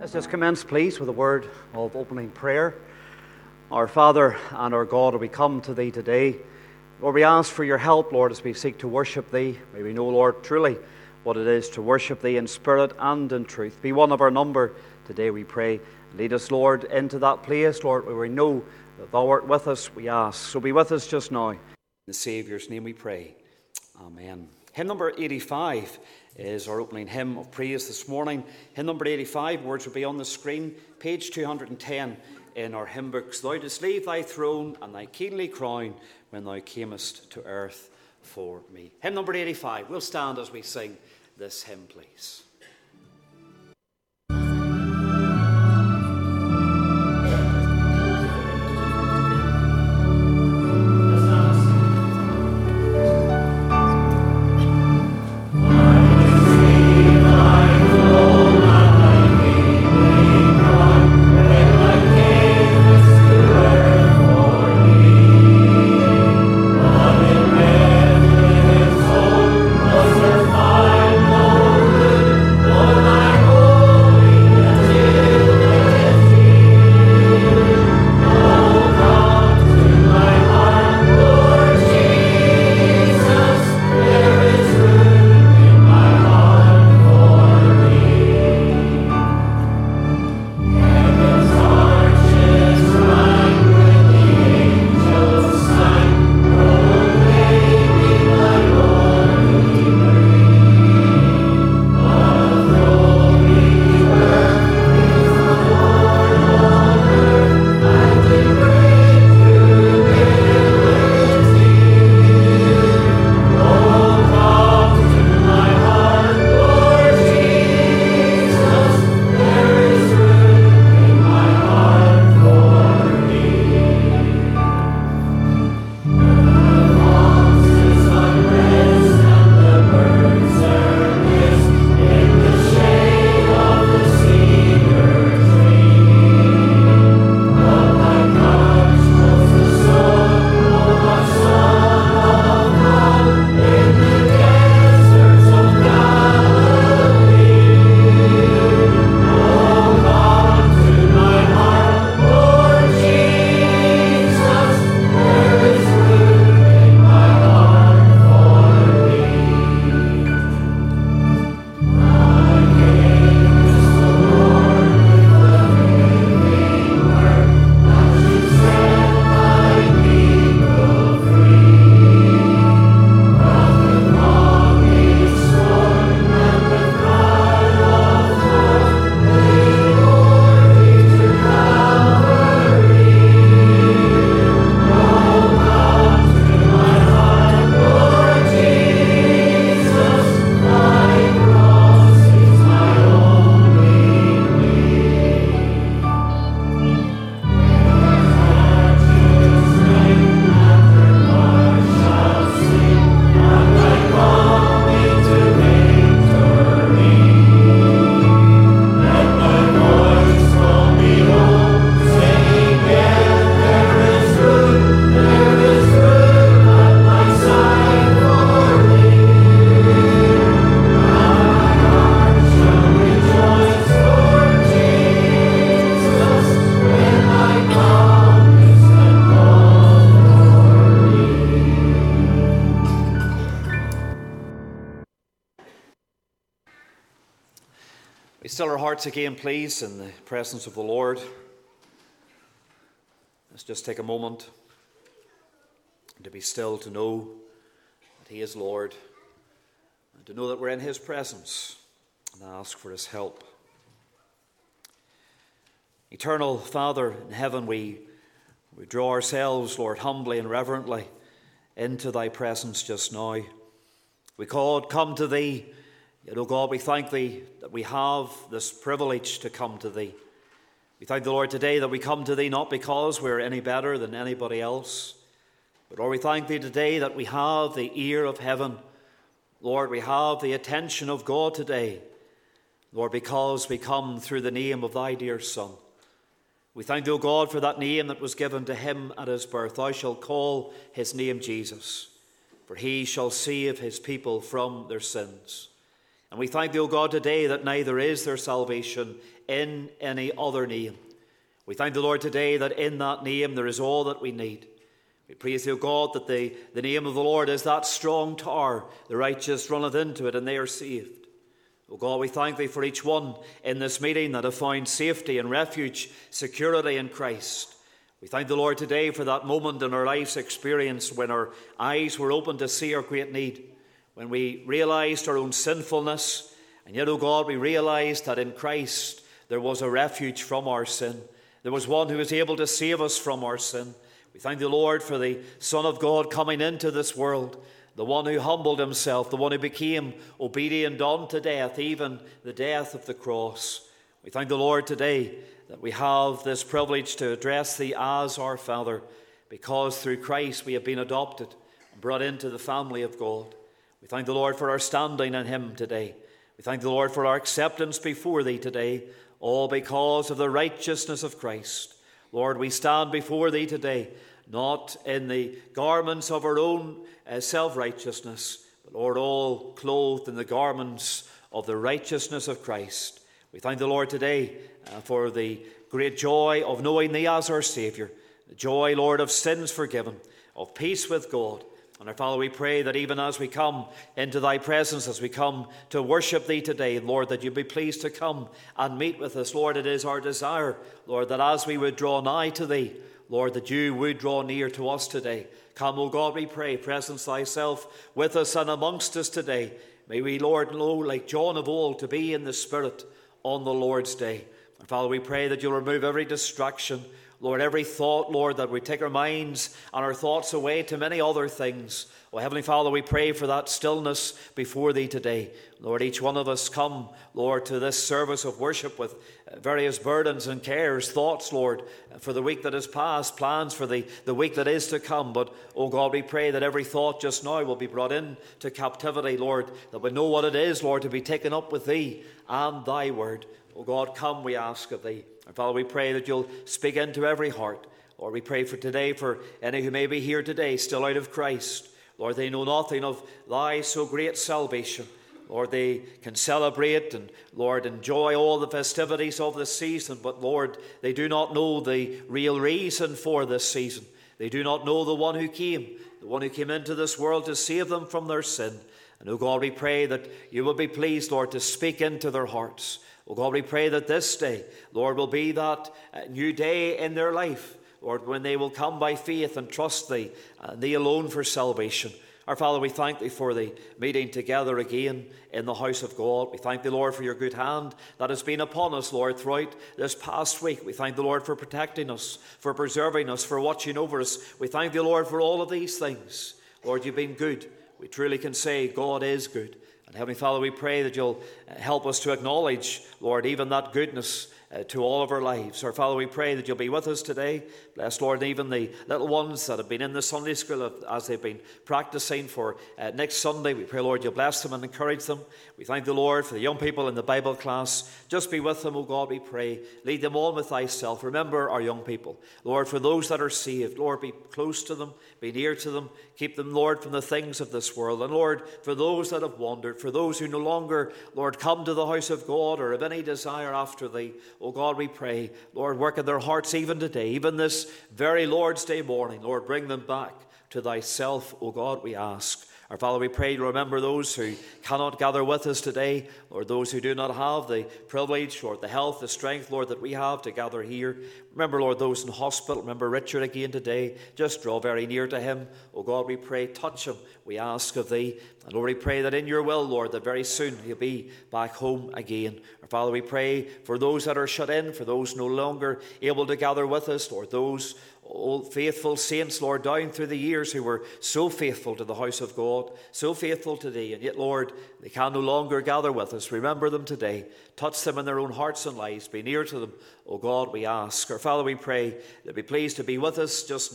Let's just commence, please, with a word of opening prayer. Our Father and our God, we come to Thee today. Lord, we ask for Your help, Lord, as we seek to worship Thee. May we know, Lord, truly what it is to worship Thee in spirit and in truth. Be one of our number today, we pray. Lead us, Lord, into that place, Lord, where we know that Thou art with us, we ask. So be with us just now. In the Saviour's name we pray. Amen. Hymn number 85 is our opening hymn of praise this morning. Hymn number 85, words will be on the screen, page 210 in our hymn books. Thou didst leave Thy throne and Thy kingly crown when Thou camest to earth for me. Hymn number 85. We'll stand as we sing this hymn, please. Still our hearts again, please, in the presence of the Lord. Let's just take a moment to be still, to know that He is Lord, and to know that we're in His presence, and ask for His help. Eternal Father in heaven, we draw ourselves, Lord, humbly and reverently into Thy presence just now. We call, come to Thee. Yet, O God, we thank Thee that we have this privilege to come to Thee. We thank the Lord today that we come to Thee not because we're any better than anybody else, but Lord, we thank Thee today that we have the ear of heaven. Lord, we have the attention of God today. Lord, because we come through the name of Thy dear Son. We thank Thee, O God, for that name that was given to Him at His birth. Thou shalt call His name Jesus, for He shall save His people from their sins. And we thank thee, O God, today that neither is there salvation in any other name. We thank the Lord today that in that name there is all that we need. We praise thee, O God, that the name of the Lord is that strong tower. The righteous runneth into it, and they are saved. O God, we thank thee for each one in this meeting that have found safety and refuge, security in Christ. We thank the Lord today for that moment in our life's experience when our eyes were opened to see our great need, when we realized our own sinfulness, and yet, O God, we realized that in Christ there was a refuge from our sin. There was one who was able to save us from our sin. We thank the Lord for the Son of God coming into this world, the one who humbled himself, the one who became obedient unto death, even the death of the cross. We thank the Lord today that we have this privilege to address thee as our Father, because through Christ we have been adopted and brought into the family of God. We thank the Lord for our standing in him today. We thank the Lord for our acceptance before thee today, all because of the righteousness of Christ. Lord, we stand before thee today, not in the garments of our own self-righteousness, but Lord, all clothed in the garments of the righteousness of Christ. We thank the Lord today for the great joy of knowing thee as our Saviour, the joy, Lord, of sins forgiven, of peace with God. And our Father, we pray that even as we come into thy presence, as we come to worship thee today, Lord, that you be pleased to come and meet with us. Lord, it is our desire, Lord, that as we would draw nigh to thee, Lord, that you would draw near to us today. Come, O God, we pray, presence thyself with us and amongst us today. May we, Lord, know, like John of old, to be in the Spirit on the Lord's day. And Father, we pray that you'll remove every distraction, Lord, every thought, Lord, that we take our minds and our thoughts away to many other things. Oh, Heavenly Father, we pray for that stillness before thee today. Lord, each one of us come, Lord, to this service of worship with various burdens and cares, thoughts, Lord, for the week that is past, plans for the week that is to come. But, oh God, we pray that every thought just now will be brought into captivity, Lord, that we know what it is, Lord, to be taken up with thee and thy word. Oh God, come, we ask of thee. And Father, we pray that you'll speak into every heart. Lord, we pray for today, for any who may be here today, still out of Christ. Lord, they know nothing of thy so great salvation. Lord, they can celebrate and, Lord, enjoy all the festivities of this season. But, Lord, they do not know the real reason for this season. They do not know the one who came into this world to save them from their sin. And, oh God, we pray that you will be pleased, Lord, to speak into their hearts. Oh God, we pray that this day, Lord, will be that new day in their life, Lord, when they will come by faith and trust thee and thee alone for salvation. Our Father, we thank thee for the meeting together again in the house of God. We thank thee, Lord, for your good hand that has been upon us, Lord, throughout this past week. We thank the Lord for protecting us, for preserving us, for watching over us. We thank thee, Lord, for all of these things. Lord, you've been good. We truly can say God is good. And Heavenly Father, we pray that you'll help us to acknowledge, Lord, even that goodness to all of our lives. Our Father, we pray that you'll be with us today. Bless, Lord, even the little ones that have been in the Sunday school as they've been practicing for next Sunday. We pray, Lord, you'll bless them and encourage them. We thank the Lord for the young people in the Bible class. Just be with them, O God, we pray. Lead them on with thyself. Remember our young people. Lord, for those that are saved, Lord, be close to them, be near to them. Keep them, Lord, from the things of this world. And Lord, for those that have wandered, for those who no longer, Lord, come to the house of God or have any desire after thee, O God, we pray, Lord, work in their hearts even today, even this very Lord's Day morning. Lord, bring them back to thyself, O God, we ask. Our Father, we pray to remember those who cannot gather with us today, Lord, those who do not have the privilege or the health, the strength, Lord, that we have to gather here. Remember, Lord, those in hospital. Remember Richard again today. Just draw very near to him. Oh God, we pray, touch him, we ask of thee. And Lord, we pray that in your will, Lord, that very soon he'll be back home again. Our Father, we pray for those that are shut in, for those no longer able to gather with us, Lord, those old faithful saints, Lord, down through the years who were so faithful to the house of God, so faithful to thee, and yet, Lord, they can no longer gather with us. Remember them today. Touch them in their own hearts and lives. Be near to them, O God, we ask. Our Father, we pray that be pleased to be with us just now.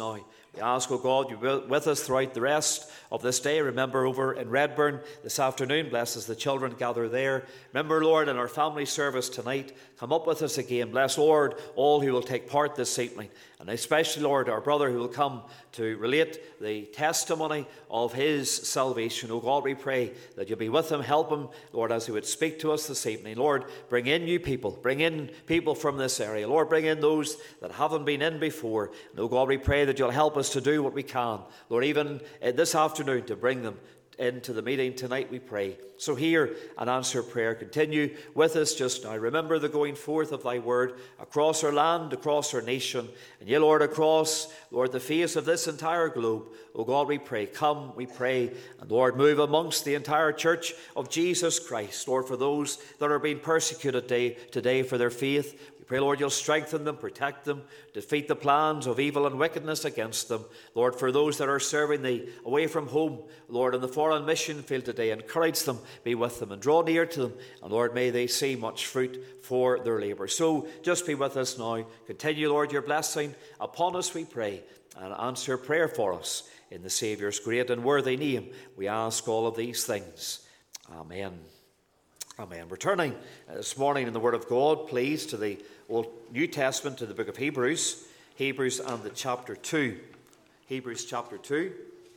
We ask, O God, you will with us throughout the rest of this day. Remember over in Redburn this afternoon, bless as the children gather there. Remember, Lord, in our family service tonight, come up with us again. Bless, Lord, all who will take part this evening, and especially, Lord, our brother who will come to relate the testimony of his salvation. O God, we pray that you'll be with him, help him, Lord, as he would speak to us this evening. Lord, bring in new people, bring in people from this area. Lord, bring in those that haven't been in before. And, O God, we pray that you'll help us to do what we can, Lord, even this afternoon, to bring them into the meeting tonight, we pray. So hear and answer prayer. Continue with us just now. Remember the going forth of thy word across our land, across our nation, and yea, Lord, across, Lord, the face of this entire globe. O God, we pray. Come, we pray, and Lord, move amongst the entire church of Jesus Christ. Lord, for those that are being persecuted today for their faith, pray, Lord, you'll strengthen them, protect them, defeat the plans of evil and wickedness against them. Lord, for those that are serving thee away from home, Lord, in the foreign mission field today, encourage them, be with them, and draw near to them. And Lord, may they see much fruit for their labour. So just be with us now. Continue, Lord, your blessing upon us, we pray, and answer prayer for us. In the Saviour's great and worthy name, we ask all of these things. Amen. Amen. We're turning this morning in the Word of God, please, to the Old New Testament, to the book of Hebrews. Hebrews and the chapter 2. Hebrews chapter 2.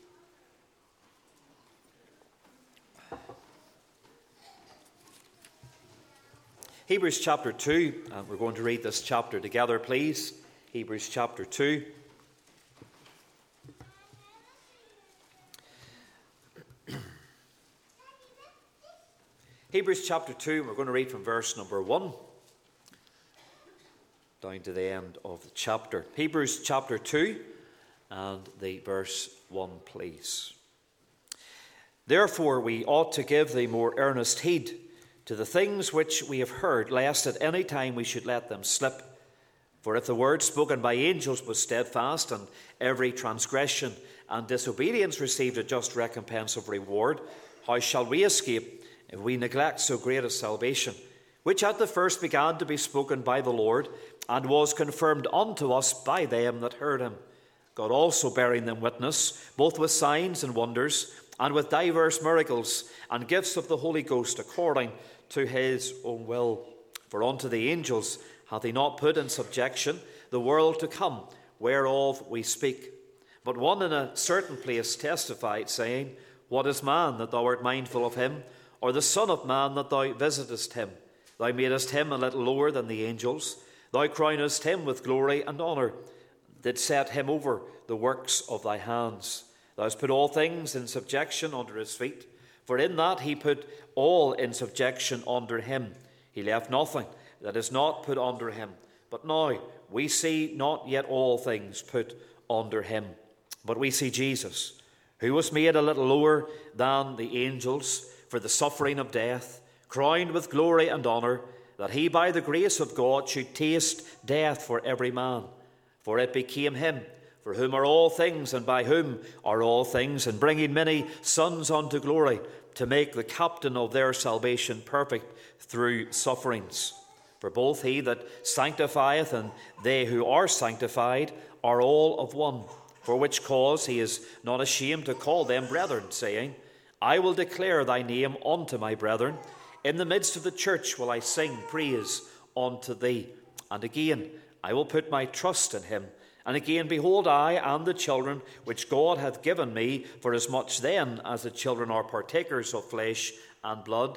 Hebrews chapter 2, and we're going to read this chapter together, please. Hebrews chapter 2. Hebrews chapter 2, we're going to read from verse number 1 down to the end of the chapter. Hebrews chapter 2 and the verse 1, please. Therefore we ought to give the more earnest heed to the things which we have heard, lest at any time we should let them slip. For if the word spoken by angels was steadfast, and every transgression and disobedience received a just recompense of reward, how shall we escape if we neglect so great a salvation, which at the first began to be spoken by the Lord, and was confirmed unto us by them that heard him, God also bearing them witness, both with signs and wonders, and with divers miracles, and gifts of the Holy Ghost, according to his own will. For unto the angels hath he not put in subjection the world to come, whereof we speak. But one in a certain place testified, saying, What is man, that thou art mindful of him? Or the Son of Man, that thou visitest him? Thou madest him a little lower than the angels. Thou crownest him with glory and honour, did set him over the works of thy hands. Thou hast put all things in subjection under his feet. For in that he put all in subjection under him. He left nothing that is not put under him. But now we see not yet all things put under him. But we see Jesus, who was made a little lower than the angels, for the suffering of death, crowned with glory and honour, that he by the grace of God should taste death for every man. For it became him, for whom are all things, and by whom are all things, and bringing many sons unto glory, to make the captain of their salvation perfect through sufferings. For both he that sanctifieth and they who are sanctified are all of one, for which cause he is not ashamed to call them brethren, saying, I will declare thy name unto my brethren. In the midst of the church will I sing praise unto thee. And again, I will put my trust in him. And again, behold, I and the children which God hath given me, for as much then as the children are partakers of flesh and blood,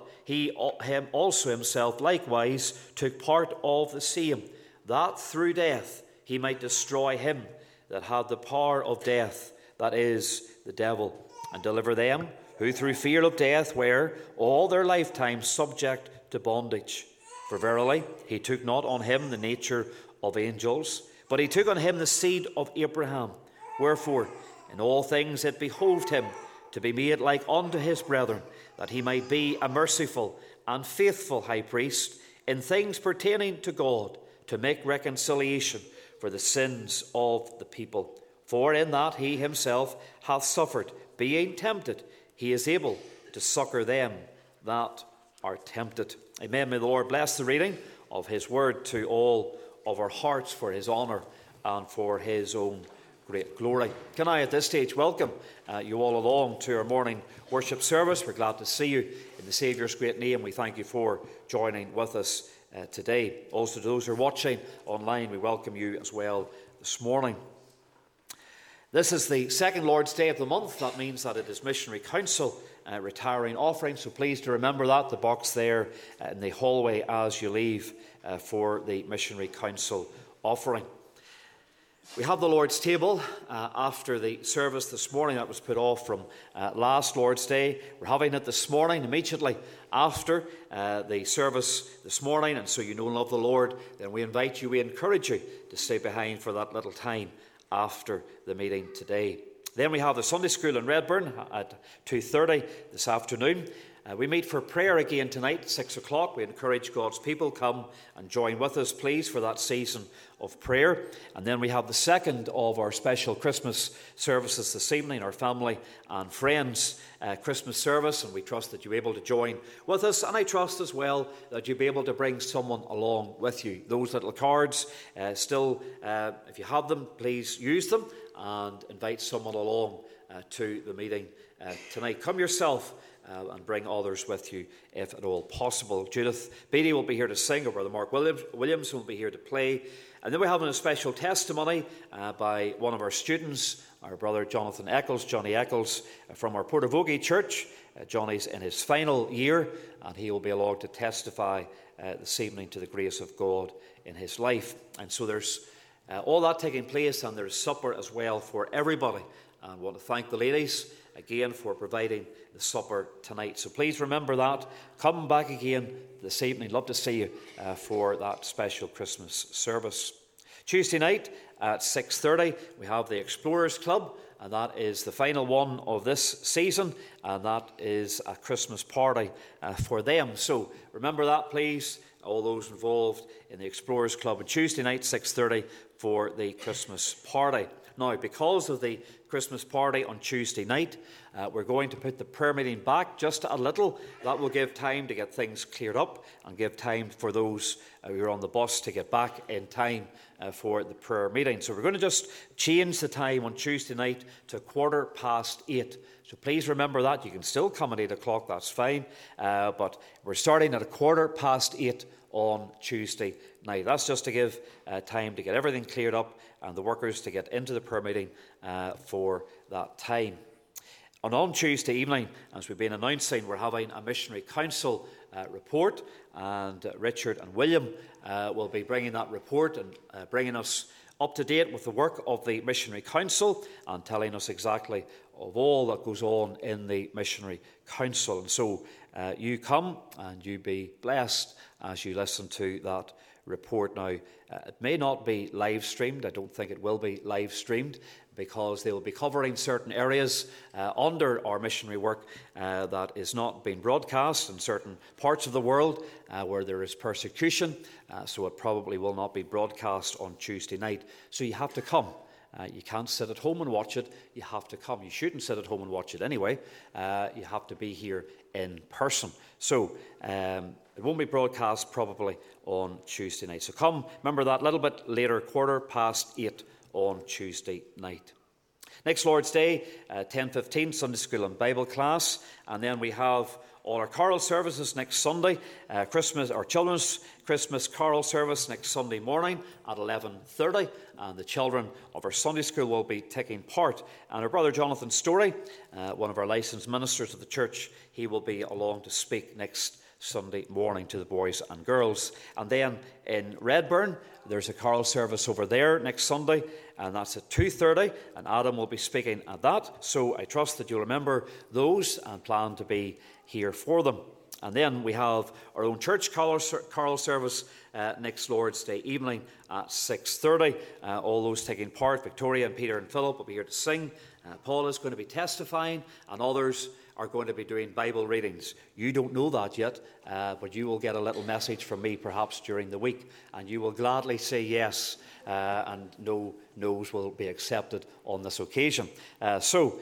him also himself likewise took part of the same, that through death he might destroy him that had the power of death, that is, the devil, and deliver them who through fear of death were all their lifetime subject to bondage. For verily he took not on him the nature of angels, but he took on him the seed of Abraham. Wherefore in all things it behoved him to be made like unto his brethren, that he might be a merciful and faithful high priest in things pertaining to God, to make reconciliation for the sins of the people. For in that he himself hath suffered, being tempted, he is able to succour them that are tempted. Amen. May the Lord bless the reading of his word to all of our hearts for his honour and for his own great glory. Can I at this stage welcome you all along to our morning worship service. We're glad to see you in the Saviour's great name. We thank you for joining with us today. Also to those who are watching online, we welcome you as well this morning. This is the second Lord's Day of the month. That means that it is Missionary Council retiring offering. So please to remember that, the box there in the hallway as you leave for the Missionary Council offering. We have the Lord's table after the service this morning. That was put off from last Lord's Day. We're having it this morning, immediately after the service this morning. And so you know and love the Lord, then we invite you, we encourage you to stay behind for that little time after the meeting today. Then we have the Sunday School in Redburn at 2:30 this afternoon. We meet for prayer again tonight, 6 o'clock. We encourage God's people, come and join with us, please, for that season of prayer. And then we have the second of our special Christmas services this evening, our family and friends Christmas service. And we trust that you'll be able to join with us. And I trust as well that you'll be able to bring someone along with you. Those little cards, still, if you have them, please use them and invite someone along to the meeting tonight. Come yourself. And bring others with you if at all possible. Judith Beattie will be here to sing, or Brother Mark Williams will be here to play. And then we have a special testimony by one of our students, our brother Jonathan Eccles, Johnny Eccles, from our Portavogie Church. Johnny's in his final year, and he will be allowed to testify this evening to the grace of God in his life. And so there's all that taking place, and there's supper as well for everybody. And I want to thank the ladies again for providing the supper tonight. So please remember that. Come back again this evening. Love to see you for that special Christmas service. Tuesday night at 6:30 we have the Explorers Club, and that is the final one of this season, and that is a Christmas party for them. So remember that, please, all those involved in the Explorers Club on Tuesday night 6:30 for the Christmas party. Now, because of the Christmas party on Tuesday night, we're going to put the prayer meeting back just a little. That will give time to get things cleared up and give time for those who are on the bus to get back in time for the prayer meeting. So we're going to just change the time on Tuesday night to 8:15. So please remember that. You can still come at 8 o'clock, that's fine. But we're starting at 8:15 on Tuesday night. That's just to give time to get everything cleared up and the workers to get into the prayer meeting for that time. And on Tuesday evening, as we've been announcing, we're having a Missionary Council report, and Richard and William will be bringing that report and bringing us up to date with the work of the Missionary Council and telling us exactly of all that goes on in the Missionary Council. And so you come and you be blessed as you listen to that report. Now, it may not be live streamed. I don't think it will be live streamed, because they will be covering certain areas under our missionary work that is not being broadcast in certain parts of the world where there is persecution. So it probably will not be broadcast on Tuesday night. So you have to come. You can't sit at home and watch it. You have to come. You shouldn't sit at home and watch it anyway. You have to be here in person. So it won't be broadcast probably on Tuesday night. So come, remember that, a little bit later, 8:15 on Tuesday night. Next Lord's Day, 10:15, Sunday School and Bible class. And then we have all our choral services next Sunday. Our children's Christmas choral service next Sunday morning at 11:30. And the children of our Sunday school will be taking part. And our brother Jonathan Story, one of our licensed ministers of the church, he will be along to speak next Sunday morning to the boys and girls. And then in Redburn, there's a choral service over there next Sunday, and that's at 2:30, and Adam will be speaking at that. So I trust that you'll remember those and plan to be here for them. And then we have our own church choral service next Lord's Day evening at 6:30. All those taking part, Victoria and Peter and Philip will be here to sing. Paul is going to be testifying, and others are going to be doing Bible readings. You don't know that yet, but you will get a little message from me perhaps during the week, and you will gladly say yes, and no no's will be accepted on this occasion. So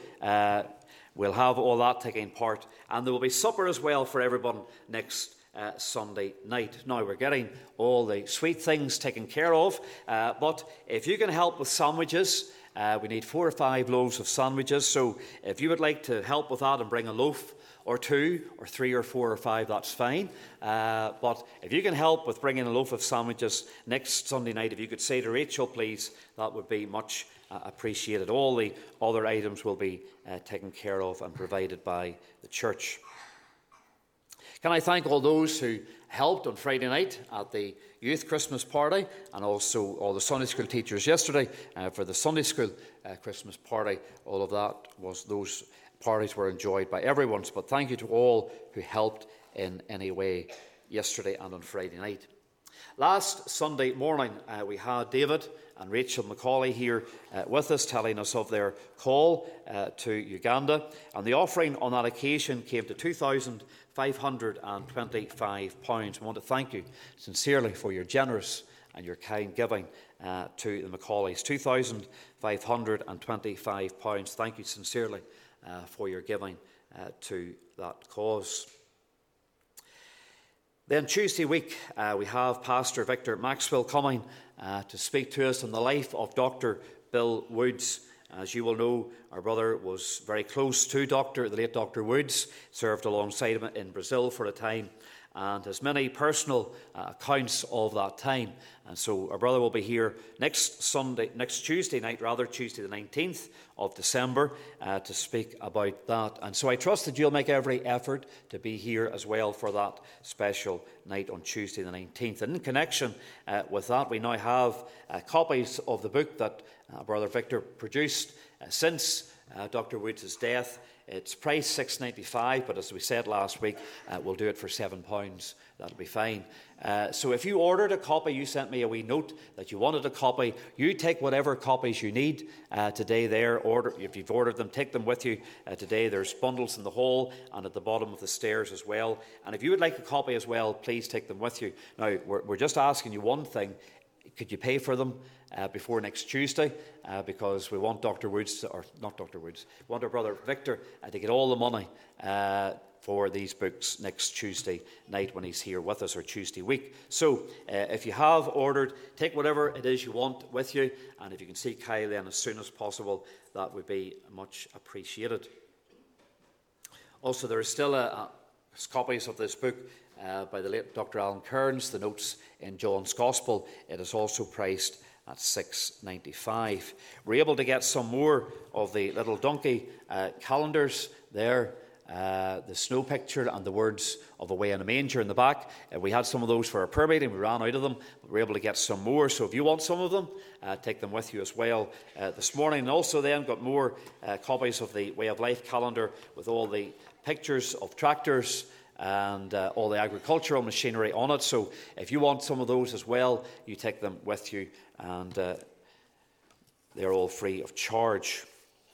we'll have all that taking part, and there will be supper as well for everyone next Sunday night. Now, we're getting all the sweet things taken care of, but if you can help with sandwiches, We need 4 or 5 loaves of sandwiches. So if you would like to help with that and bring a loaf or 2 or 3 or 4 or 5, that's fine. But if you can help with bringing a loaf of sandwiches next Sunday night, if you could say to Rachel, please, that would be much appreciated. All the other items will be taken care of and provided by the church. Can I thank all those who helped on Friday night at the youth Christmas party, and also all the Sunday school teachers yesterday for the Sunday school Christmas party. All of that those parties were enjoyed by everyone. But thank you to all who helped in any way yesterday and on Friday night. Last Sunday morning, we had David and Rachel Macaulay here with us, telling us of their call to Uganda. And the offering on that occasion came to £2,525. We want to thank you sincerely for your generous and your kind giving to the Macaulays. £2,525. Thank you sincerely for your giving to that cause. Then Tuesday week, we have Pastor Victor Maxwell coming to speak to us on the life of Dr. Bill Woods. As you will know, our brother was very close to the late Dr. Woods, served alongside him in Brazil for a time, and has many personal accounts of that time. And so our brother will be here next Tuesday night, Tuesday the 19th of December, to speak about that. And so I trust that you'll make every effort to be here as well for that special night on Tuesday the 19th. And in connection with that, we now have copies of the book that Brother Victor produced since Dr. Woods' death. It's priced $6.95, but as we said last week, we'll do it for £7. That'll be fine. So if you ordered a copy, you sent me a wee note that you wanted a copy. You take whatever copies you need today there. If you've ordered them, take them with you today. There's bundles in the hall and at the bottom of the stairs as well. And if you would like a copy as well, please take them with you. Now, we're just asking you one thing. Could you pay for them before next Tuesday? Because we want we want our brother Victor to get all the money for these books next Tuesday night when he's here with us, or Tuesday week. So if you have ordered, take whatever it is you want with you, and if you can see Kyle then as soon as possible, that would be much appreciated. Also, there is still copies of this book by the late Dr. Alan Kearns, the notes in John's Gospel. It is also priced at $6.95. We're able to get some more of the little donkey calendars there, the snow picture and the words of Away in a Manger in the back. We had some of those for our prayer meeting. We ran out of them, but we're able to get some more. So if you want some of them, take them with you as well this morning. And also then got more copies of the Way of Life calendar with all the pictures of tractors and all the agricultural machinery on it. So if you want some of those as well, you take them with you, and they're all free of charge.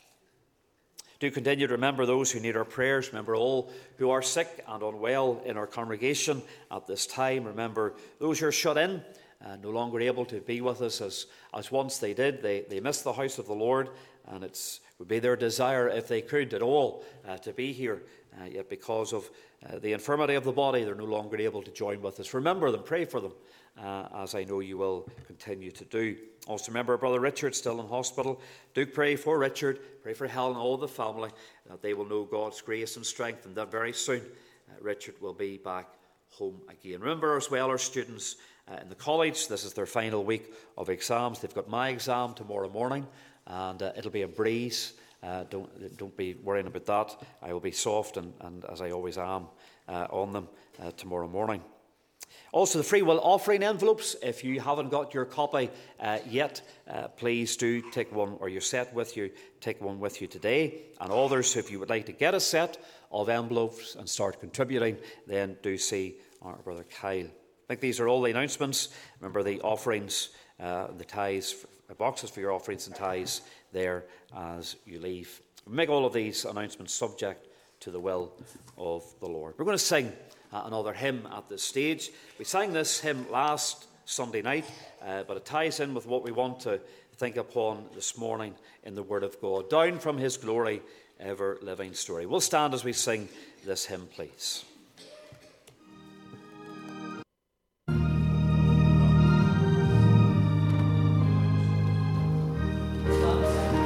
Do continue to remember those who need our prayers. Remember all who are sick and unwell in our congregation at this time. Remember those who are shut in, no longer able to be with us as once they did. They missed the house of the Lord, and it would be their desire, if they could at all, to be here. Yet because of the infirmity of the body, they're no longer able to join with us. Remember them, pray for them, as I know you will continue to do. Also remember Brother Richard still in hospital. Do pray for Richard, pray for Helen and all the family, that they will know God's grace and strength, and that very soon Richard will be back home again. Remember as well our students in the college. This is their final week of exams. They've got my exam tomorrow morning, and it'll be a breeze. Don't be worrying about that. I will be soft and as I always am on them tomorrow morning. Also, the free will offering envelopes. If you haven't got your copy yet, please do take one, or your set with you. Take one with you today. And others, if you would like to get a set of envelopes and start contributing, then do see our brother Kyle. I think these are all the announcements. Remember the offerings, the tithes, boxes for your offerings and tithes there as you leave. We make all of these announcements subject to the will of the Lord. We're going to sing another hymn at this stage. We sang this hymn last Sunday night, but it ties in with what we want to think upon this morning in the Word of God. Down from His glory, ever living story. We'll stand as we sing this hymn, please. Amen.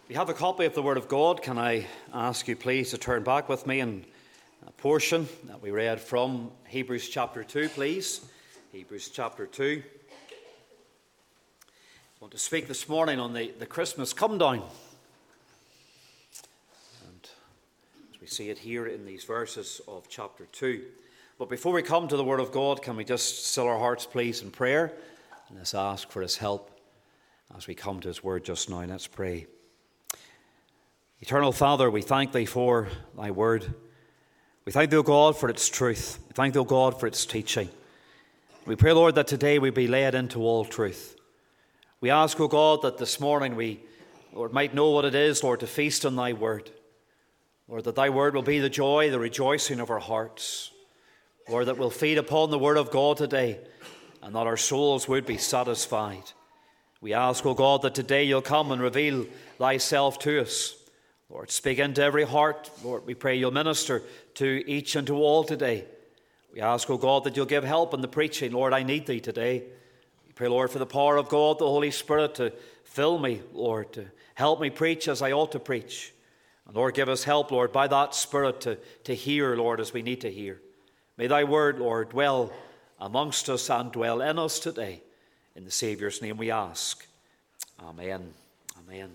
If you have a copy of the Word of God, can I ask you please to turn back with me in a portion that we read from Hebrews chapter 2, please. Hebrews chapter 2. I want to speak this morning on the Christmas come down. And as we see it here in these verses of chapter 2. But before we come to the Word of God, can we just still our hearts, please, in prayer? And let's ask for His help as we come to His Word just now. Let's pray. Eternal Father, we thank Thee for Thy Word. We thank Thee, O God, for its truth. We thank Thee, O God, for its teaching. We pray, Lord, that today we be led into all truth. We ask, O God, that this morning we, Lord, might know what it is, Lord, to feast on Thy Word. Lord, that Thy Word will be the joy, the rejoicing of our hearts. Lord, that we'll feed upon the Word of God today and that our souls would be satisfied. We ask, O God, that today You'll come and reveal Thyself to us. Lord, speak into every heart. Lord, we pray You'll minister to each and to all today. We ask, O God, that You'll give help in the preaching. Lord, I need Thee today. We pray, Lord, for the power of God, the Holy Spirit, to fill me, Lord, to help me preach as I ought to preach. And Lord, give us help, Lord, by that Spirit to hear, Lord, as we need to hear. May Thy Word, Lord, dwell amongst us and dwell in us today. In the Saviour's name we ask. Amen. Amen.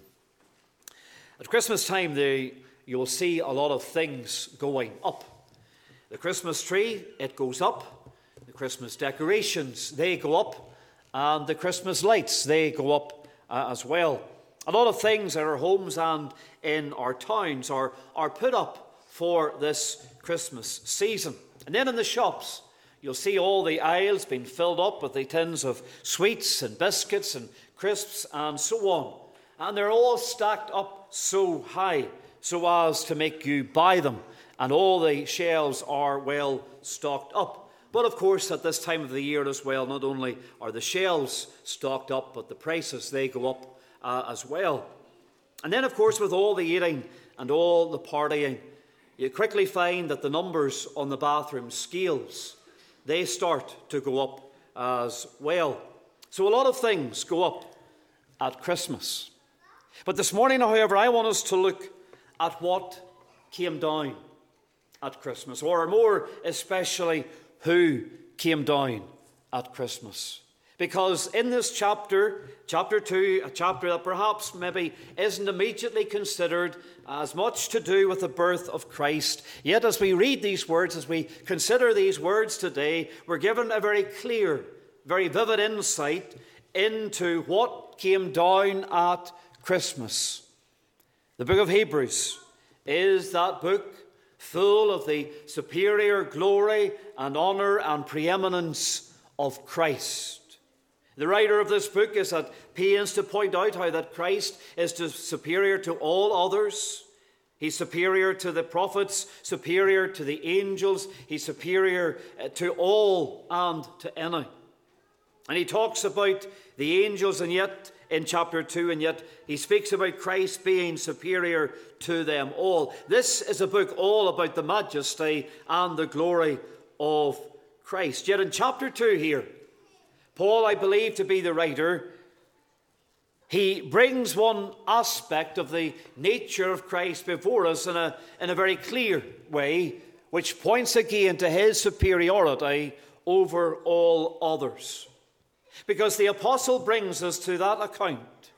At Christmas time, you'll see a lot of things going up. The Christmas tree, it goes up. The Christmas decorations, they go up. And the Christmas lights, they go up as well. A lot of things in our homes and in our towns are put up for this Christmas season. And then in the shops, you'll see all the aisles being filled up with the tins of sweets and biscuits and crisps and so on. And they're all stacked up so high so as to make you buy them. And all the shelves are well stocked up. But of course, at this time of the year as well, not only are the shelves stocked up, but the prices, they go up as well. And then, of course, with all the eating and all the partying, you quickly find that the numbers on the bathroom scales, they start to go up as well. So a lot of things go up at Christmas. But this morning, however, I want us to look at what came down at Christmas, or more especially, who came down at Christmas. Because in this chapter 2, a chapter that perhaps maybe isn't immediately considered as much to do with the birth of Christ, yet as we read these words, as we consider these words today, we're given a very clear, very vivid insight into what came down at Christmas. The book of Hebrews is that book full of the superior glory and honor and preeminence of Christ. The writer of this book is at pains to point out how that Christ is superior to all others. He's superior to the prophets, superior to the angels. He's superior to all and to any. And he talks about the angels, and yet in chapter 2, and yet he speaks about Christ being superior to them all. This is a book all about the majesty and the glory of Christ. Yet in chapter 2 here, Paul, I believe to be the writer, he brings one aspect of the nature of Christ before us in a very clear way, which points again to his superiority over all others. Because the apostle brings us to that account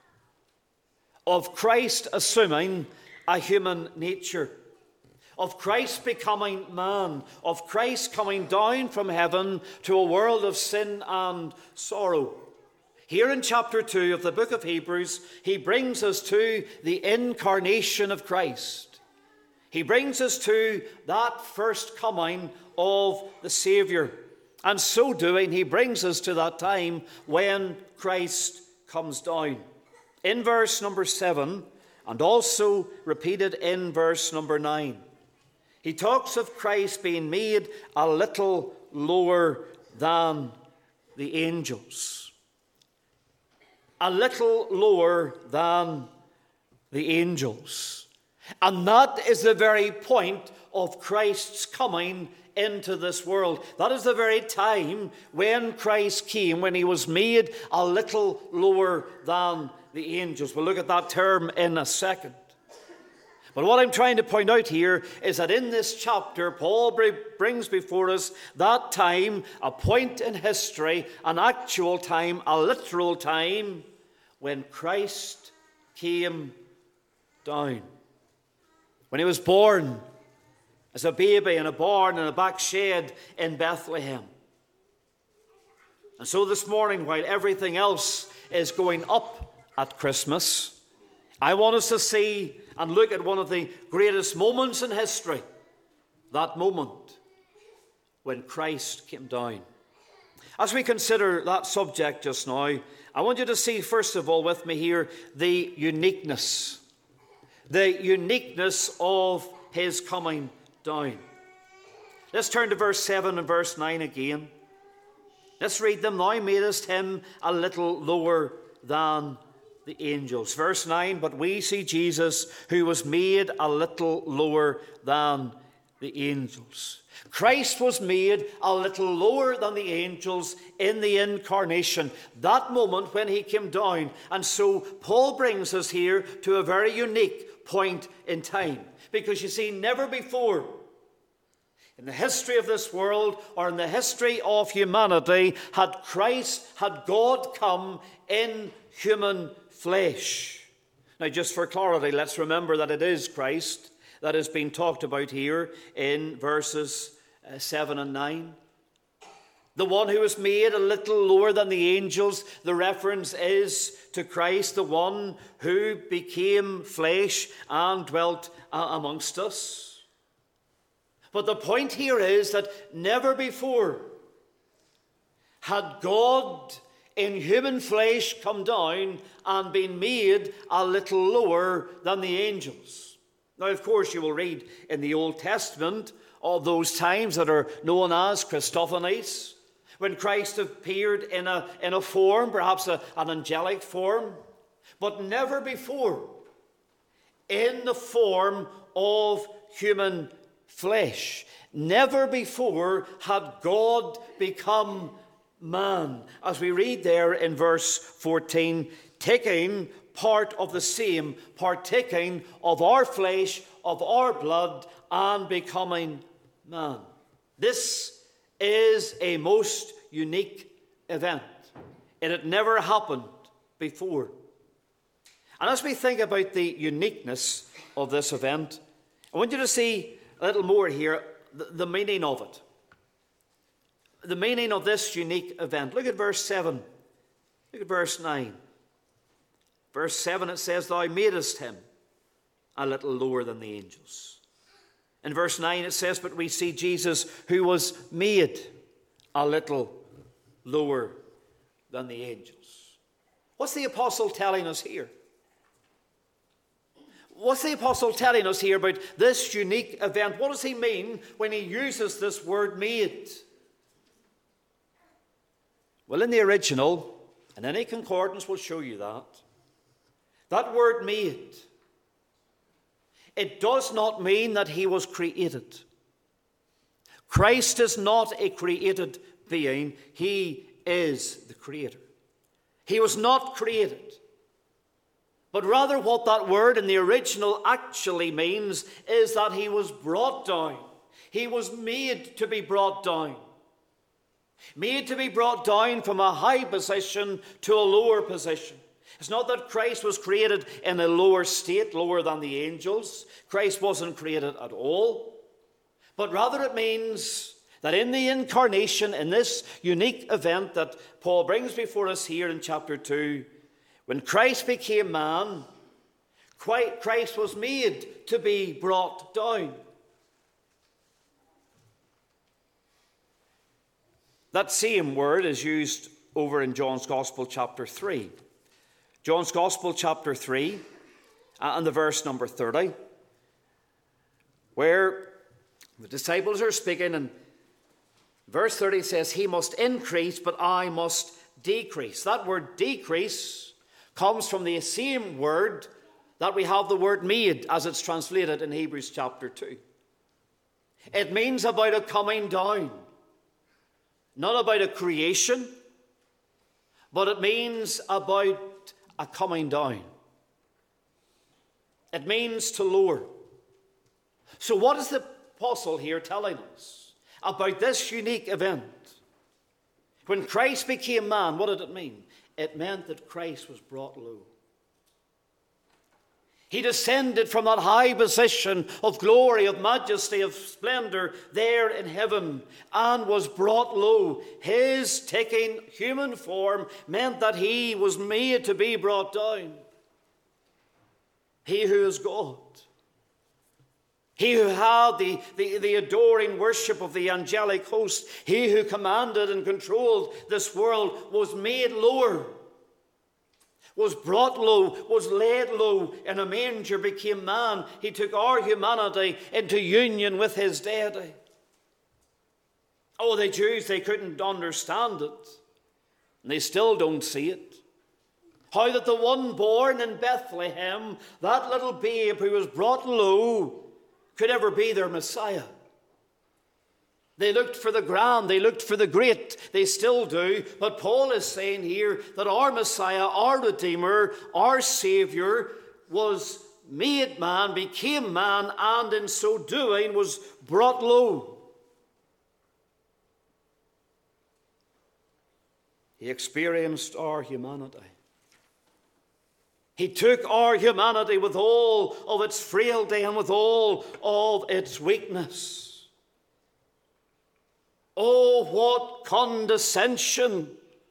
of Christ assuming a human nature, of Christ becoming man, of Christ coming down from heaven to a world of sin and sorrow. Here in chapter 2 of the book of Hebrews, he brings us to the incarnation of Christ. He brings us to that first coming of the Saviour. And so doing, he brings us to that time when Christ comes down. In verse number 7, and also repeated in verse number 9, he talks of Christ being made a little lower than the angels. A little lower than the angels. And that is the very point of Christ's coming into this world. That is the very time when Christ came, when he was made a little lower than the angels. We'll look at that term in a second. But what I'm trying to point out here is that in this chapter, Paul brings before us that time, a point in history, an actual time, a literal time, when Christ came down. When he was born as a baby in a barn in a back shed in Bethlehem. And so this morning, while everything else is going up at Christmas, I want us to see and look at one of the greatest moments in history, that moment when Christ came down. As we consider that subject just now, I want you to see, first of all, with me here, the uniqueness of his coming down. Let's turn to verse 7 and verse 9 again. Let's read them. Thou madest him a little lower than the angels. Verse 9, but we see Jesus, who was made a little lower than the angels. Christ was made a little lower than the angels in the incarnation, that moment when he came down. And so Paul brings us here to a very unique point in time. Because you see, never before in the history of this world or in the history of humanity had God come in human flesh. Now, just for clarity, let's remember that it is Christ that has been talked about here in verses 7 and 9. The one who was made a little lower than the angels, the reference is to Christ, the one who became flesh and dwelt amongst us. But the point here is that never before had God in human flesh come down and been made a little lower than the angels. Now, of course, you will read in the Old Testament of those times that are known as Christophanies, when Christ appeared in a form, perhaps an angelic form, but never before in the form of human flesh. Never before had God become man. As we read there in verse 14, taking part of the same, partaking of our flesh, of our blood, and becoming man. This is a most unique event. It had never happened before. And as we think about the uniqueness of this event, I want you to see a little more here, the meaning of it. The meaning of this unique event. Look at verse 7. Look at verse 9. Verse 7, it says, thou madest him a little lower than the angels. In verse 9 it says, but we see Jesus who was made a little lower than the angels. What's the apostle telling us here? What's the apostle telling us here about this unique event? What does he mean when he uses this word made? Well, in the original, and any concordance will show you that word made, it does not mean that he was created. Christ is not a created being. He is the creator. He was not created. But rather what that word in the original actually means is that he was brought down. He was made to be brought down. Made to be brought down from a high position to a lower position. It's not that Christ was created in a lower state, lower than the angels. Christ wasn't created at all. But rather it means that in the incarnation, in this unique event that Paul brings before us here in chapter 2, when Christ became man, Christ was made to be brought down. That same word is used over in John's Gospel chapter 3. John's Gospel chapter 3 and the verse number 30, where the disciples are speaking, and verse 30 says, he must increase, but I must decrease. That word decrease comes from the same word that we have the word made as it's translated in Hebrews chapter 2. It means about a coming down. Not about a creation, but it means about a coming down. It means to lower. So what is the apostle here telling us about this unique event? When Christ became man, what did it mean? It meant that Christ was brought low. He descended from that high position of glory, of majesty, of splendor there in heaven and was brought low. His taking human form meant that he was made to be brought down. He who is God, he who had the adoring worship of the angelic host, he who commanded and controlled this world, was made lower, was brought low, was laid low in a manger, became man. He took our humanity into union with his deity. Oh, the Jews, they couldn't understand it. And they still don't see it. How that the one born in Bethlehem, that little babe who was brought low, could ever be their Messiah. They looked for the grand, they looked for the great, they still do. But Paul is saying here that our Messiah, our Redeemer, our Savior was made man, became man, and in so doing was brought low. He experienced our humanity. He took our humanity with all of its frailty and with all of its weakness. Oh, what condescension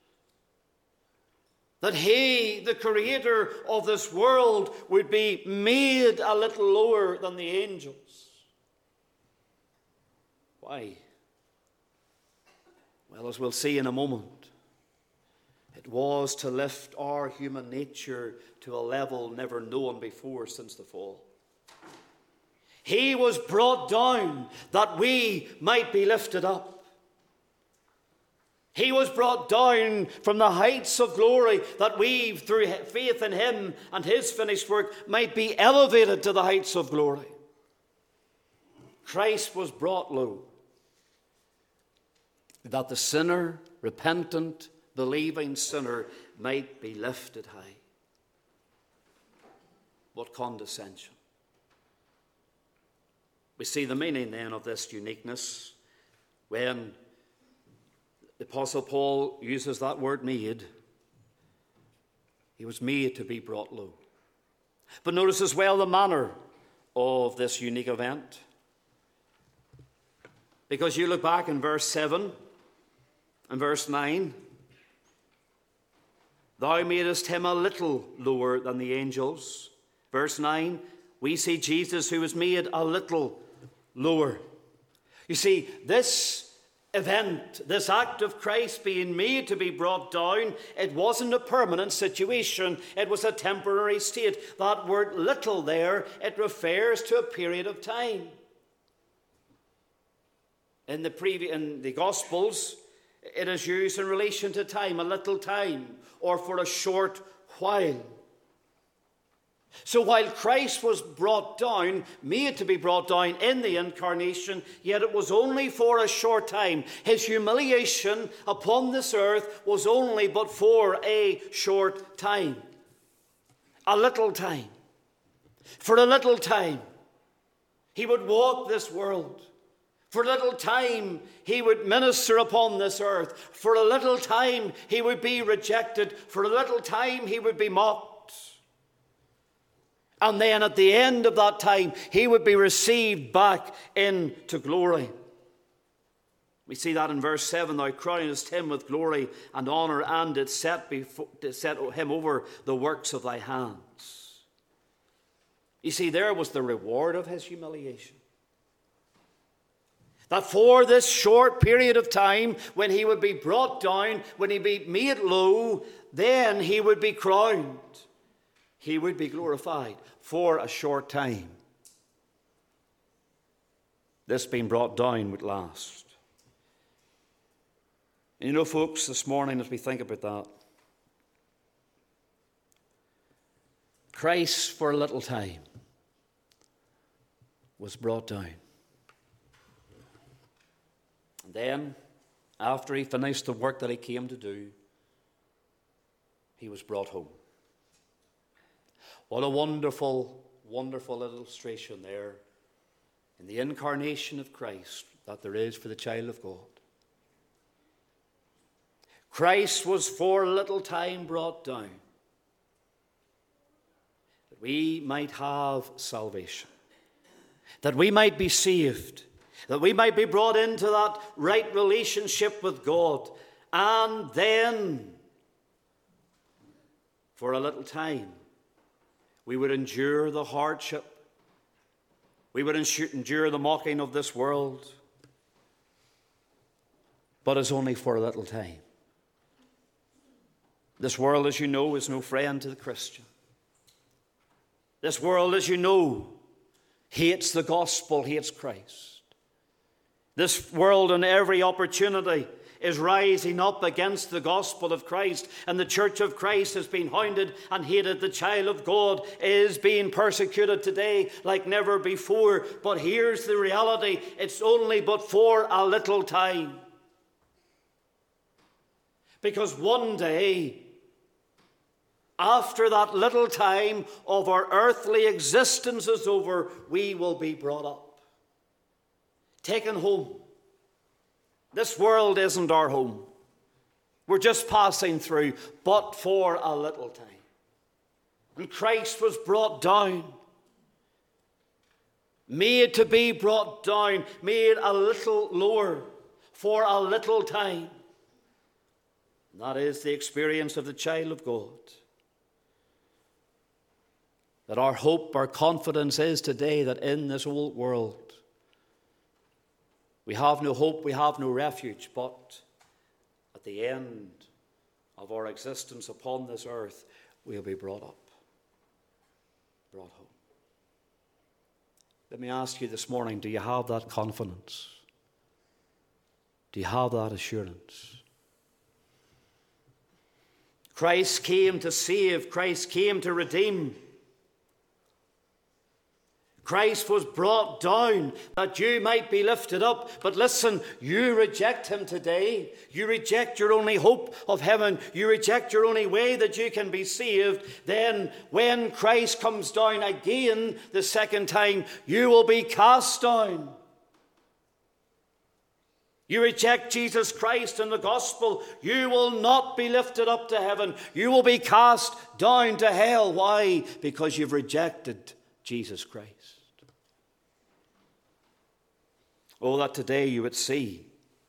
that he, the creator of this world, would be made a little lower than the angels. Why? Well, as we'll see in a moment, it was to lift our human nature to a level never known before since the fall. He was brought down that we might be lifted up. He was brought down from the heights of glory that we, through faith in him and his finished work, might be elevated to the heights of glory. Christ was brought low that the sinner, repentant, believing sinner might be lifted high. What condescension. We see the meaning then of this uniqueness when the Apostle Paul uses that word made. He was made to be brought low. But notice as well the manner of this unique event. Because you look back in verse 7 and verse 9. Thou madest him a little lower than the angels. Verse 9, we see Jesus who was made a little lower. You see, this event, this act of Christ being made to be brought down, it wasn't a permanent situation. It was a temporary state. That word little there, it refers to a period of time. In the Gospels, it is used in relation to time, a little time, or for a short while. So while Christ was brought down, made to be brought down in the incarnation, yet it was only for a short time. His humiliation upon this earth was only but for a short time. A little time. For a little time, he would walk this world. For a little time, he would minister upon this earth. For a little time, he would be rejected. For a little time, he would be mocked. And then at the end of that time, he would be received back into glory. We see that in verse 7. Thou crownest him with glory and honor, and it set him over the works of thy hands. You see, there was the reward of his humiliation. That for this short period of time, when he would be brought down, when he would be made low, then he would be crowned. He would be glorified for a short time. This being brought down would last. And you know, folks, this morning as we think about that, Christ for a little time was brought down. then, after he finished the work that he came to do, he was brought home. What a wonderful, wonderful illustration there in the incarnation of Christ that there is for the child of God. Christ was for a little time brought down, that we might have salvation, that we might be saved, that we might be brought into that right relationship with God, and then, for a little time, we would endure the hardship, we would endure the mocking of this world, but it's only for a little time. This world, as you know, is no friend to the Christian. This world, as you know, hates the gospel, hates Christ. This world, on every opportunity, is rising up against the gospel of Christ, and the church of Christ has been hounded and hated. The child of God is being persecuted today like never before. But here's the reality: it's only but for a little time. Because one day, after that little time of our earthly existence is over, we will be brought up, taken home. This world isn't our home. We're just passing through, but for a little time. And Christ was brought down, made to be brought down, made a little lower for a little time. And that is the experience of the child of God. That our hope, our confidence is today that in this old world, we have no hope, we have no refuge, but at the end of our existence upon this earth, we'll be brought up, brought home. Let me ask you this morning, do you have that confidence? Do you have that assurance? Christ came to save, Christ came to redeem. Christ was brought down that you might be lifted up. But listen, you reject him today. You reject your only hope of heaven. You reject your only way that you can be saved. Then when Christ comes down again the second time, you will be cast down. You reject Jesus Christ and the gospel, you will not be lifted up to heaven. You will be cast down to hell. Why? Because you've rejected Jesus Christ. Oh, that today you would see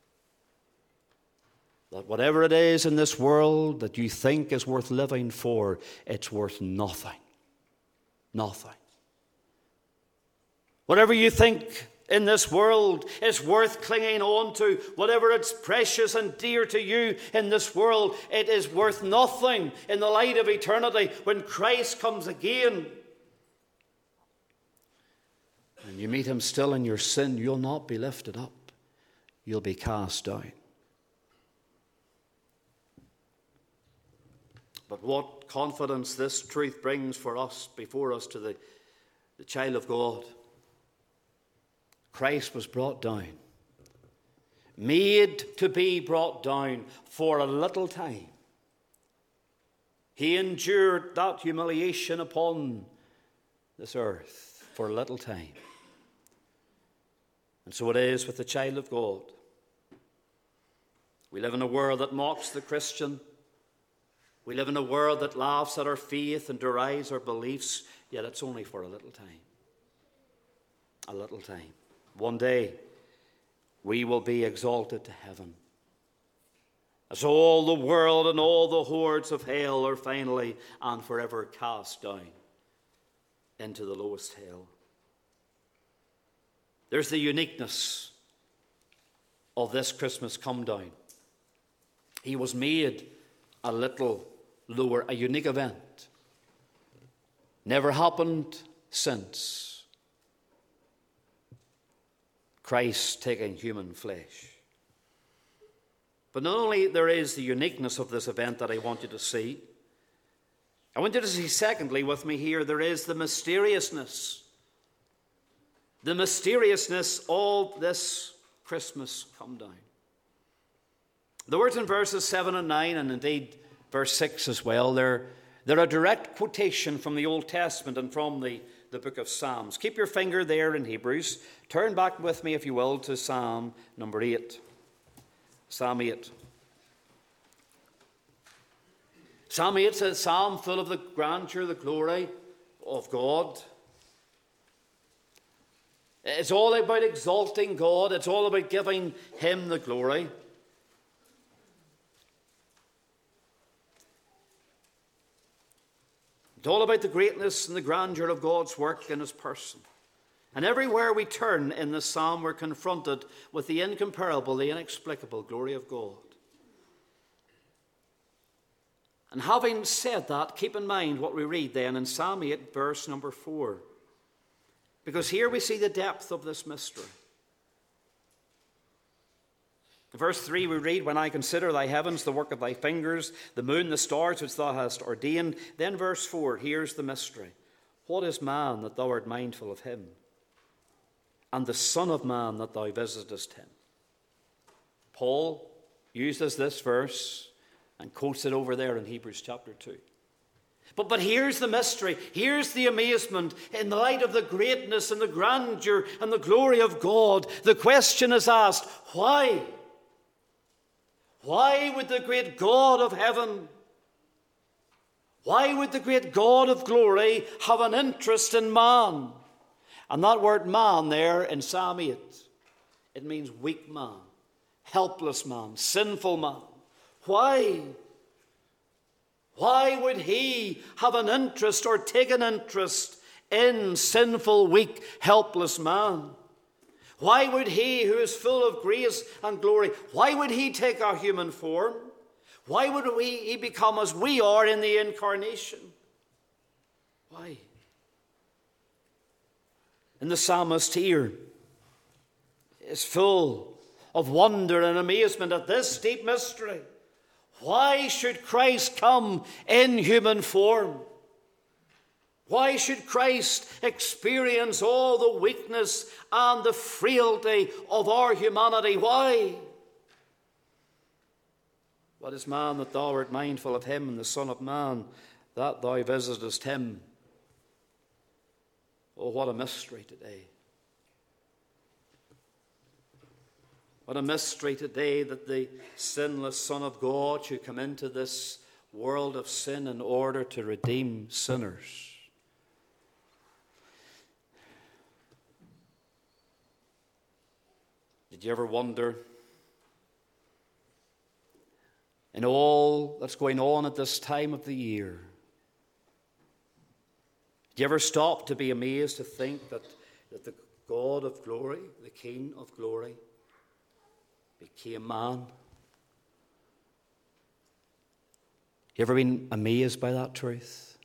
that whatever it is in this world that you think is worth living for, it's worth nothing. Nothing. Whatever you think in this world is worth clinging on to, whatever it's precious and dear to you in this world, it is worth nothing in the light of eternity when Christ comes again. And you meet him still in your sin, you'll not be lifted up. You'll be cast down. But what confidence this truth brings for us, before us, to the child of God. Christ was brought down, made to be brought down for a little time. He endured that humiliation upon this earth for a little time. And so it is with the child of God. We live in a world that mocks the Christian. We live in a world that laughs at our faith and derides our beliefs, yet it's only for a little time. A little time. One day, we will be exalted to heaven, as all the world and all the hordes of hell are finally and forever cast down into the lowest hell. There's the uniqueness of this Christmas come down. He was made a little lower, a unique event. Never happened since. Christ taking human flesh. But not only there is the uniqueness of this event that I want you to see, I want you to see secondly with me here, there is the mysteriousness. The mysteriousness of this Christmas come down. The words in verses 7 and 9, and indeed verse 6 as well, they're a direct quotation from the Old Testament and from the book of Psalms. Keep your finger there in Hebrews. Turn back with me, if you will, to Psalm number 8. Psalm 8. Psalm 8 is a psalm full of the grandeur, the glory of God. It's all about exalting God. It's all about giving him the glory. It's all about the greatness and the grandeur of God's work in his person. And everywhere we turn in this psalm, we're confronted with the incomparable, the inexplicable glory of God. And having said that, keep in mind what we read then in Psalm 8, verse number 4. Because here we see the depth of this mystery. In verse 3 we read, when I consider thy heavens, the work of thy fingers, the moon, the stars which thou hast ordained. Then verse 4, here's the mystery. What is man that thou art mindful of him? And the Son of Man that thou visitest him? Paul uses this verse and quotes it over there in Hebrews chapter 2. But here's the mystery. Here's the amazement. In the light of the greatness and the grandeur and the glory of God, the question is asked, why? Why would the great God of heaven, why would the great God of glory have an interest in man? And that word man there in Psalm 8, it means weak man, helpless man, sinful man. Why? Why would he have an interest or take an interest in sinful, weak, helpless man? Why would he, who is full of grace and glory, why would he take our human form? Why would he become as we are in the incarnation? Why? And the psalmist here is full of wonder and amazement at this deep mystery. Why should Christ come in human form? Why should Christ experience all the weakness and the frailty of our humanity? Why? What is man that thou art mindful of him, and the Son of Man that thou visitest him? Oh, what a mystery today. What a mystery today that the sinless Son of God should come into this world of sin in order to redeem sinners. Did you ever wonder, in all that's going on at this time of the year, did you ever stop to be amazed to think that the God of glory, the King of glory, became man? You ever been amazed by that truth?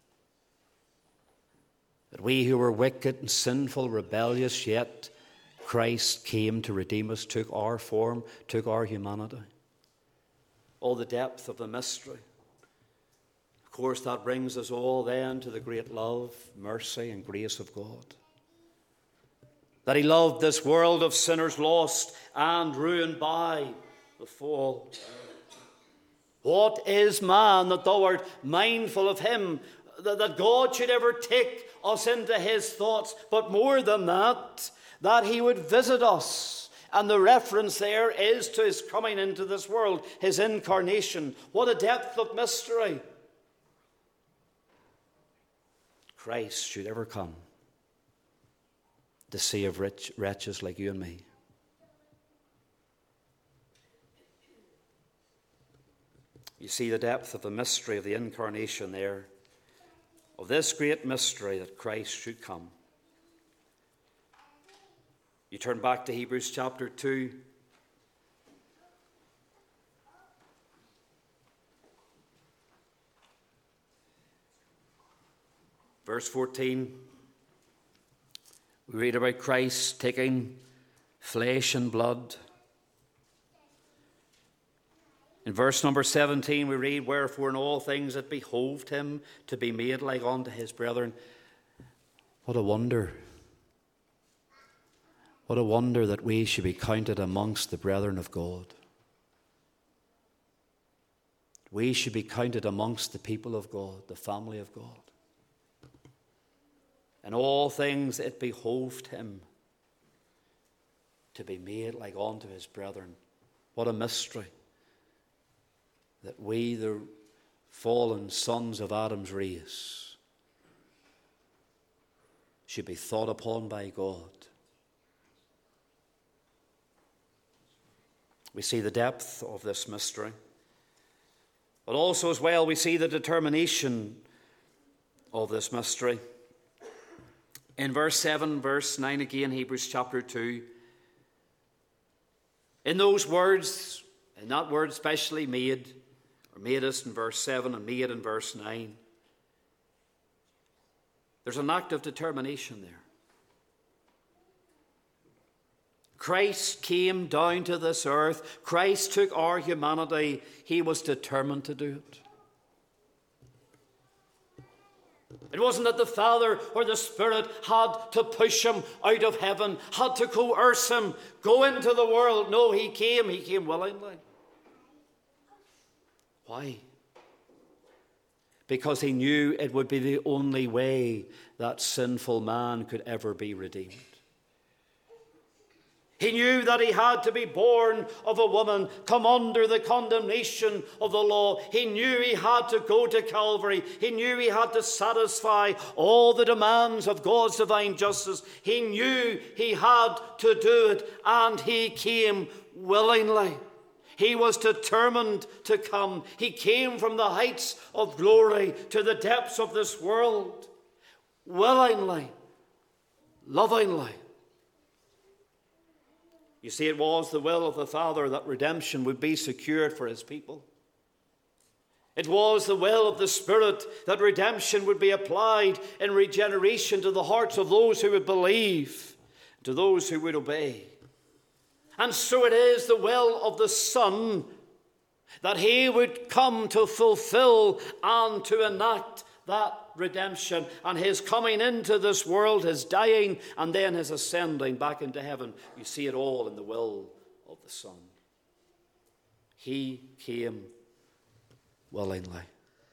That we who were wicked and sinful, rebellious, yet Christ came to redeem us, took our form, took our humanity. All the depth of the mystery. Of course, that brings us all then to the great love, mercy, and grace of God. That he loved this world of sinners lost and ruined by the fall. What is man that thou art mindful of him, that God should ever take us into his thoughts? But more than that he would visit us. And the reference there is to his coming into this world, his incarnation. What a depth of mystery. Christ should ever come to save wretches like you and me. You see the depth of the mystery of the incarnation there, of this great mystery that Christ should come. You turn back to Hebrews chapter 2. Verse 14. We read about Christ taking flesh and blood. In verse number 17 we read, wherefore in all things it behoved him to be made like unto his brethren. What a wonder. What a wonder that we should be counted amongst the brethren of God. we should be counted amongst the people of God, the family of God. In all things it behoved him to be made like unto his brethren. What a mystery that we, the fallen sons of Adam's race, should be thought upon by God. We see the depth of this mystery, but also as well we see the determination of this mystery. In verse 7, verse 9 again, Hebrews chapter 2, in those words, in that word especially made, or madest in verse 7 and made in verse 9, there's an act of determination there. Christ came down to this earth. Christ took our humanity. He was determined to do it. It wasn't that the Father or the Spirit had to push him out of heaven, had to coerce him, go into the world. No, he came willingly. Why? Because he knew it would be the only way that sinful man could ever be redeemed. He knew that he had to be born of a woman, come under the condemnation of the law. He knew he had to go to Calvary. He knew he had to satisfy all the demands of God's divine justice. He knew he had to do it, and he came willingly. He was determined to come. He came from the heights of glory to the depths of this world, willingly, lovingly. You see, it was the will of the Father that redemption would be secured for his people. It was the will of the Spirit that redemption would be applied in regeneration to the hearts of those who would believe, to those who would obey. And so it is the will of the Son that he would come to fulfill and to enact that redemption, and his coming into this world, his dying, and then his ascending back into heaven. You see it all in the will of the Son. He came willingly.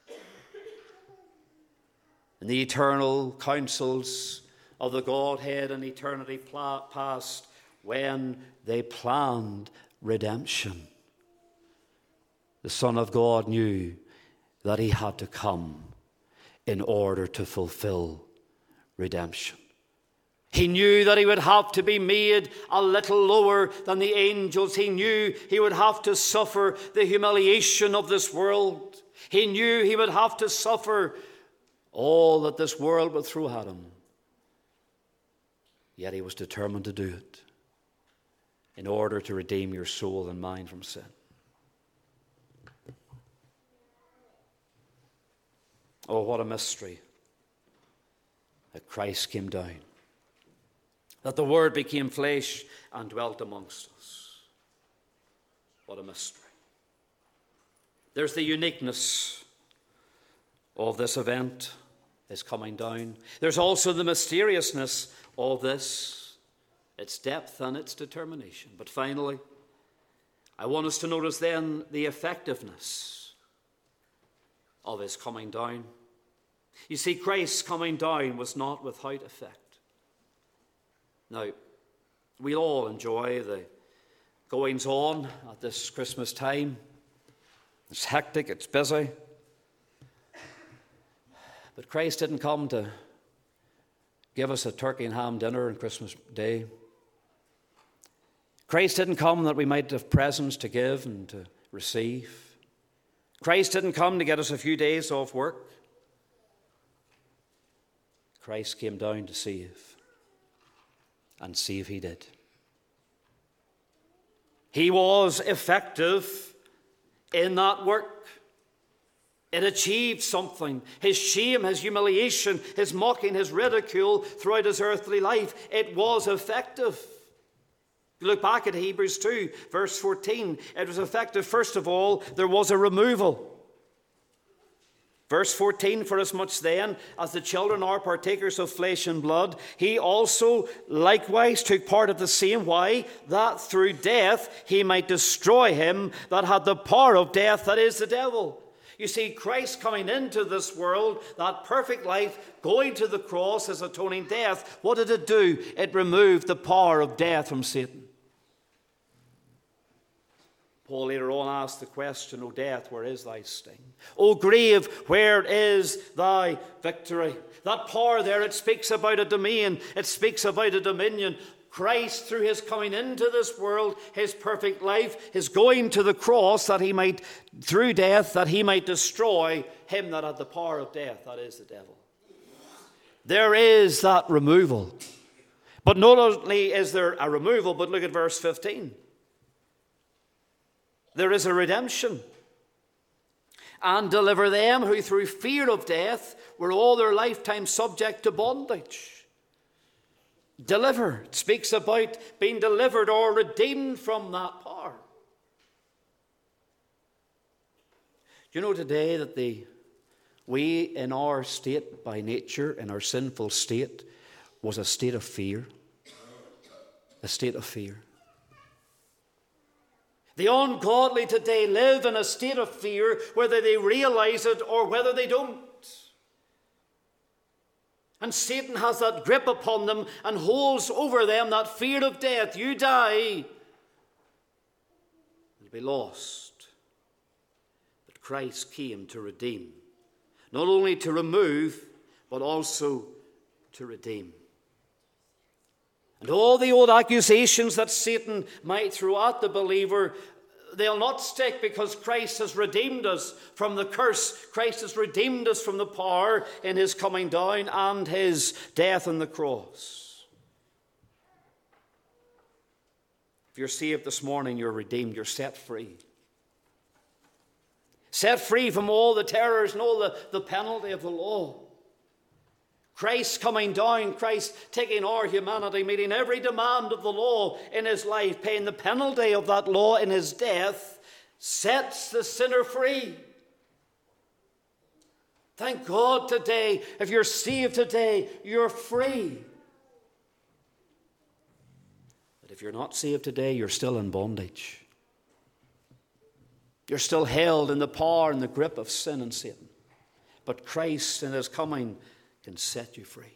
In the eternal counsels of the Godhead in eternity past, when they planned redemption, the Son of God knew that he had to come in order to fulfill redemption. He knew that he would have to be made a little lower than the angels. He knew he would have to suffer the humiliation of this world. He knew he would have to suffer all that this world would throw at him. Yet he was determined to do it in order to redeem your soul and mind from sin. Oh, what a mystery that Christ came down, that the Word became flesh and dwelt amongst us. What a mystery. There's the uniqueness of this event, his coming down. There's also the mysteriousness of this, its depth and its determination. But finally, I want us to notice then the effectiveness of his coming down. You see, Christ's coming down was not without effect. Now, we'll all enjoy the goings on at this Christmas time. It's hectic, it's busy. But Christ didn't come to give us a turkey and ham dinner on Christmas Day. Christ didn't come that we might have presents to give and to receive. Christ didn't come to get us a few days off work. Christ came down to save, and save he did. He was effective in that work. It achieved something. His shame, his humiliation, his mocking, his ridicule throughout his earthly life, it was effective. You look back at Hebrews 2, verse 14. It was effective. First of all, there was a removal. Verse 14, for as much then as the children are partakers of flesh and blood, he also likewise took part of the same. Why? That through death he might destroy him that had the power of death, that is the devil. You see, Christ coming into this world, that perfect life, going to the cross, his atoning death, what did it do? It removed the power of death from Satan. Paul later on asked the question, O death, where is thy sting? O grave, where is thy victory? That power there, it speaks about a domain. It speaks about a dominion. Christ, through his coming into this world, his perfect life, his going to the cross, that he might, through death, that he might destroy him that had the power of death, that is the devil. There is that removal. But not only is there a removal, but look at verse 15. There is a redemption. And deliver them who through fear of death were all their lifetime subject to bondage. Deliver. It speaks about being delivered or redeemed from that power. Do you know today that we in our state by nature, in our sinful state, was a state of fear? A state of fear. The ungodly today live in a state of fear, whether they realize it or whether they don't. And Satan has that grip upon them and holds over them that fear of death. You die, you'll be lost. But Christ came to redeem. Not only to remove, but also to redeem. And all the old accusations that Satan might throw at the believer, they'll not stick, because Christ has redeemed us from the curse. Christ has redeemed us from the power in his coming down and his death on the cross. If you're saved this morning, you're redeemed, you're set free. Set free from all the terrors and all the penalty of the law. Christ coming down, Christ taking our humanity, meeting every demand of the law in his life, paying the penalty of that law in his death, sets the sinner free. Thank God today, if you're saved today, you're free. But if you're not saved today, you're still in bondage. You're still held in the power and the grip of sin and Satan. But Christ in his coming can set you free.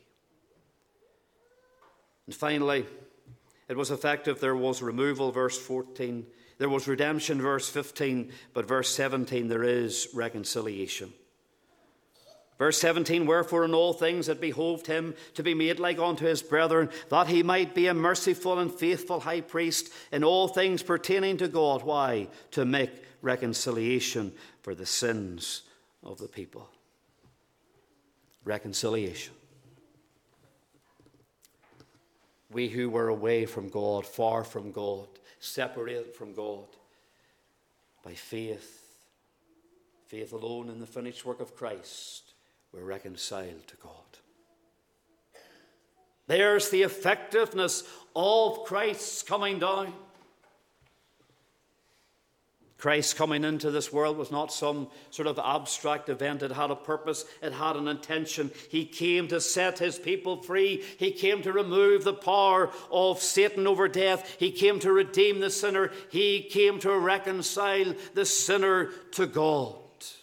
And finally, it was effective. There was removal, verse 14. There was redemption, verse 15. But verse 17, there is reconciliation. Verse 17, wherefore in all things it behoved him to be made like unto his brethren, that he might be a merciful and faithful high priest in all things pertaining to God. Why? To make reconciliation for the sins of the people. Reconciliation. We who were away from God, far from God, separated from God, by faith alone in the finished work of Christ, we're reconciled to God. There's the effectiveness of Christ's coming down. Christ coming into this world was not some sort of abstract event. It had a purpose. It had an intention. He came to set his people free. He came to remove the power of Satan over death. He came to redeem the sinner. He came to reconcile the sinner to God.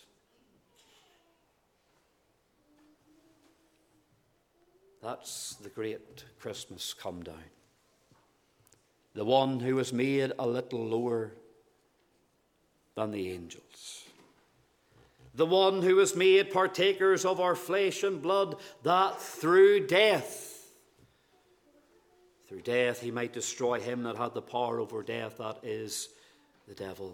That's the great Christmas come down. The one who was made a little lower than the angels. The one who was made partakers of our flesh and blood, that through death he might destroy him that had the power over death, that is the devil.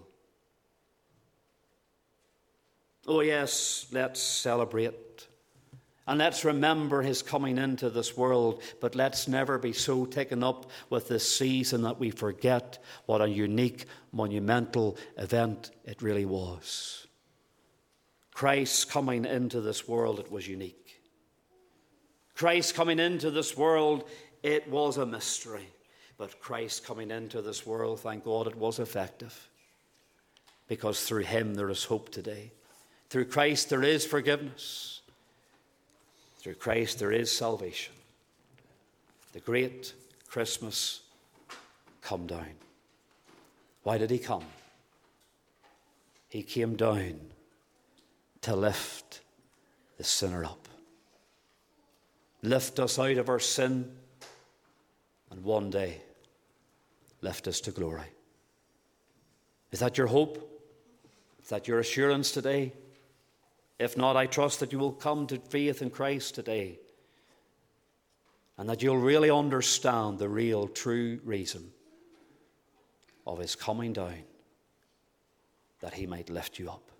Oh yes, let's celebrate. And let's remember his coming into this world, but let's never be so taken up with this season that we forget what a unique, monumental event it really was. Christ coming into this world, it was unique. Christ coming into this world, it was a mystery. But Christ coming into this world, thank God, it was effective. Because through him there is hope today. Through Christ there is forgiveness. Through Christ there is salvation. The great Christmas come down. Why did he come? He came down to lift the sinner up. Lift us out of our sin, and one day lift us to glory. Is that your hope? Is that your assurance today? If not, I trust that you will come to faith in Christ today, and that you'll really understand the real, true reason of his coming down, that he might lift you up.